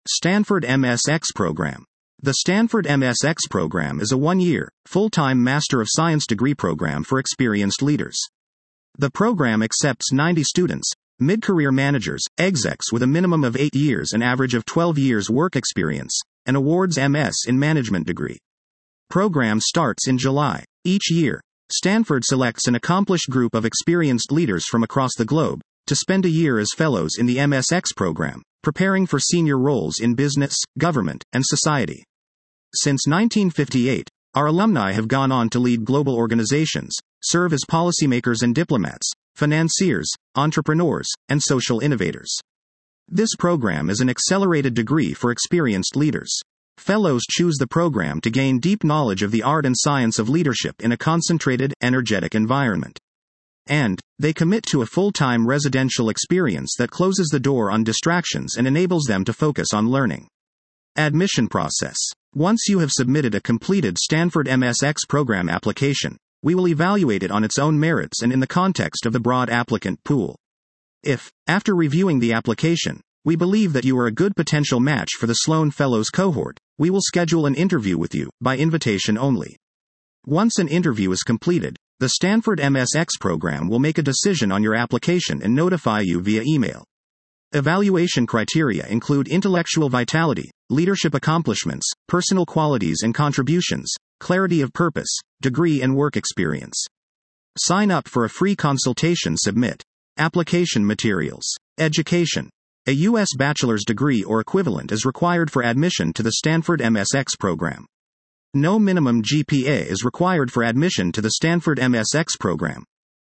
Stanford MSX Program. The Stanford MSX program is a one-year, full-time Master of Science degree program for experienced leaders. The program accepts 90 students, mid-career managers, execs with a minimum of 8 years and average of 12 years work experience, and awards MS in Management degree. Program starts in July. Each year, Stanford selects an accomplished group of experienced leaders from across the globe to spend a year as fellows in the MSX program, preparing for senior roles in business, government, and society. Since 1958, our alumni have gone on to lead global organizations, serve as policymakers and diplomats, financiers, entrepreneurs, and social innovators. This program is an accelerated degree for experienced leaders. Fellows choose the program to gain deep knowledge of the art and science of leadership in a concentrated, energetic environment. And they commit to a full-time residential experience that closes the door on distractions and enables them to focus on learning. Admission process. Once you have submitted a completed Stanford MSX program application, we will evaluate it on its own merits and in the context of the broad applicant pool. If, after reviewing the application, we believe that you are a good potential match for the Sloan Fellows cohort, we will schedule an interview with you, by invitation only. Once an interview is completed, the Stanford MSX program will make a decision on your application and notify you via email. Evaluation criteria include intellectual vitality, leadership accomplishments, personal qualities and contributions, clarity of purpose, degree and work experience. Sign up for a free consultation. Submit. Application materials. Education. A U.S. bachelor's degree or equivalent is required for admission to the Stanford MSX program. No minimum GPA is required for admission to the Stanford MSX program.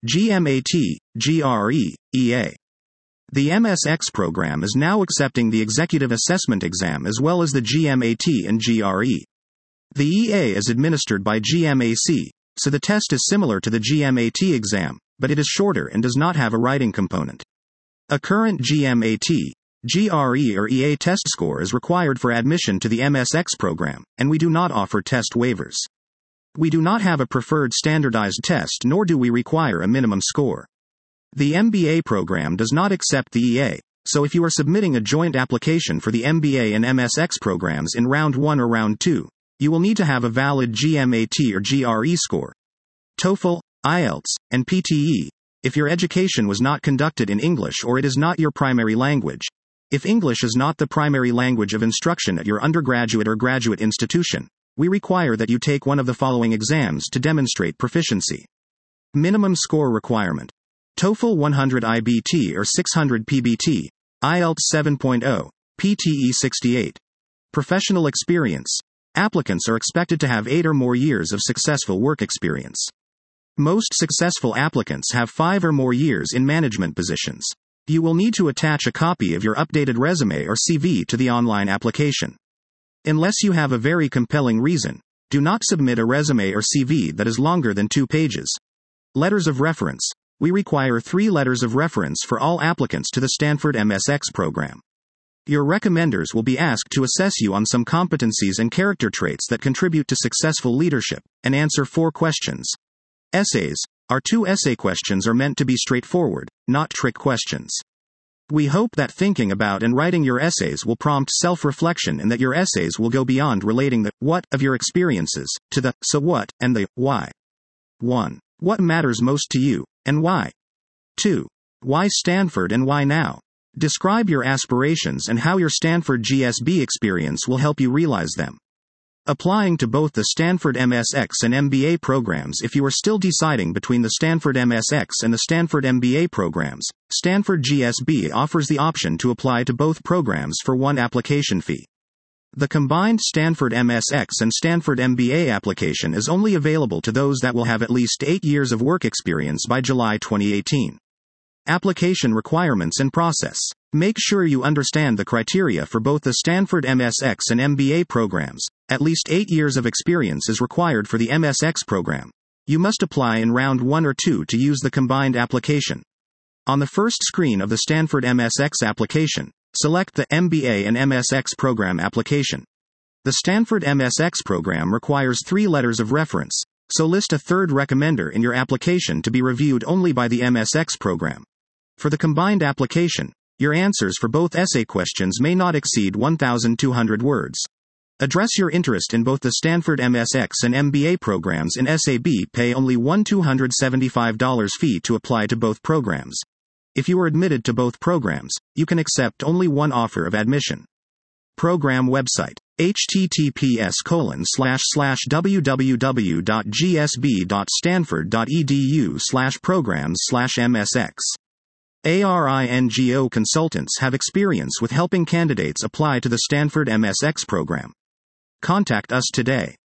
GMAT, GRE, EA. The MSX program is now accepting the Executive Assessment Exam as well as the GMAT and GRE. The EA is administered by GMAC, so the test is similar to the GMAT exam, but it is shorter and does not have a writing component. A current GMAT, GRE or EA test score is required for admission to the MSX program, and we do not offer test waivers. We do not have a preferred standardized test nor do we require a minimum score. The MBA program does not accept the EA, so if you are submitting a joint application for the MBA and MSX programs in Round 1 or Round 2, you will need to have a valid GMAT or GRE score. TOEFL, IELTS, and PTE, if your education was not conducted in English or it is not your primary language. If English is not the primary language of instruction at your undergraduate or graduate institution, we require that you take one of the following exams to demonstrate proficiency. Minimum score requirement. TOEFL 100 IBT or 600 PBT, IELTS 7.0, PTE 68. Professional experience. Applicants are expected to have 8 or more years of successful work experience. Most successful applicants have 5 or more years in management positions. You will need to attach a copy of your updated resume or CV to the online application. Unless you have a very compelling reason, do not submit a resume or CV that is longer than 2 pages. Letters of reference. We require 3 letters of reference for all applicants to the Stanford MSX program. Your recommenders will be asked to assess you on some competencies and character traits that contribute to successful leadership, and answer 4 questions. Essays. Our 2 essay questions are meant to be straightforward, not trick questions. We hope that thinking about and writing your essays will prompt self-reflection and that your essays will go beyond relating the what of your experiences to the so what and the why. 1. What matters most to you, and why? 2. Why Stanford and why now? Describe your aspirations and how your Stanford GSB experience will help you realize them. Applying to both the Stanford MSX and MBA programs. If you are still deciding between the Stanford MSX and the Stanford MBA programs, Stanford GSB offers the option to apply to both programs for one application fee. The combined Stanford MSX and Stanford MBA application is only available to those that will have at least 8 years of work experience by July 2018. Application requirements and process. Make sure you understand the criteria for both the Stanford MSX and MBA programs. At least 8 years of experience is required for the MSX program. You must apply in Round 1 or 2 to use the combined application. On the first screen of the Stanford MSX application, select the MBA and MSX program application. The Stanford MSX program requires 3 letters of reference, so list a third recommender in your application to be reviewed only by the MSX program. For the combined application, Your answers for both essay questions may not exceed 1,200 words. Address your interest in both the Stanford MSX and MBA programs in SAB. Pay only $275 fee to apply to both programs. If you are admitted to both programs, you can accept only one offer of admission. Program website: https://www.gsb.stanford.edu/programs/msx. ARINGO consultants have experience with helping candidates apply to the Stanford MSX program. Contact us today.